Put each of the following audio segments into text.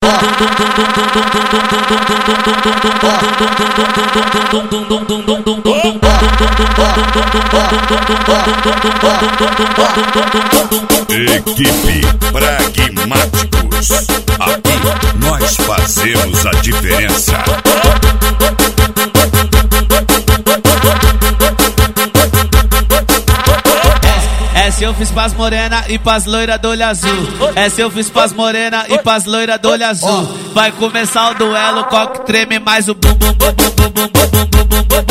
Equipe Pragmáticos. Aqui nós fazemos a diferença. Essa eu fiz pras morena e pras loira do olho azul. Essa eu fiz pras morena e pras loira do olho azul. Vai começar o duelo, qual que treme mais o bum bum bum bum bum bum bum bum bum bum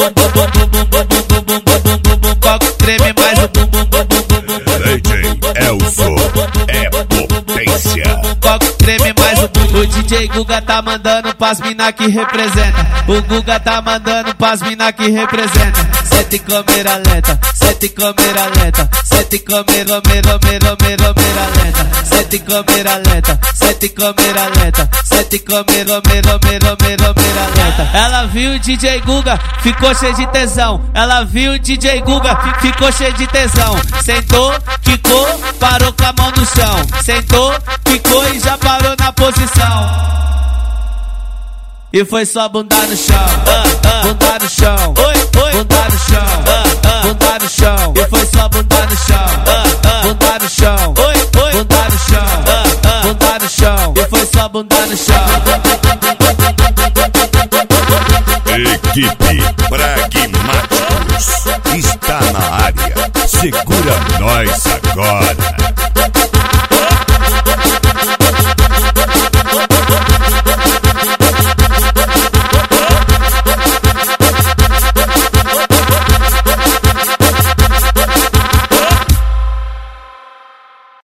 bum. Qual que treme mais o bum bum bum bum bum bum. DJ Elzo é potência. Qual que treme mais o bum. O DJ Guga tá mandando pras mina que representa. O Guga tá mandando pras mina que representa. Sete câmera lenta, sete câmera lenta, sete câmera lenta, sete câmera lenta, sete câmera lenta, sete câmera lenta. Ela viu o DJ Guga, ficou cheio de tesão. Ela viu o DJ Guga, ficou cheio de tesão. Sentou, quicou, parou com a mão no chão. Sentou, quicou e já parou na posição. E foi só bunda no chão, bunda no chão, bunda no chão, bunda no chão. E foi só bunda no chão, bunda no chão, bunda no chão, bunda no chão. E foi só bunda no chão. Equipe Pragmáticos está na área. Segura nós agora.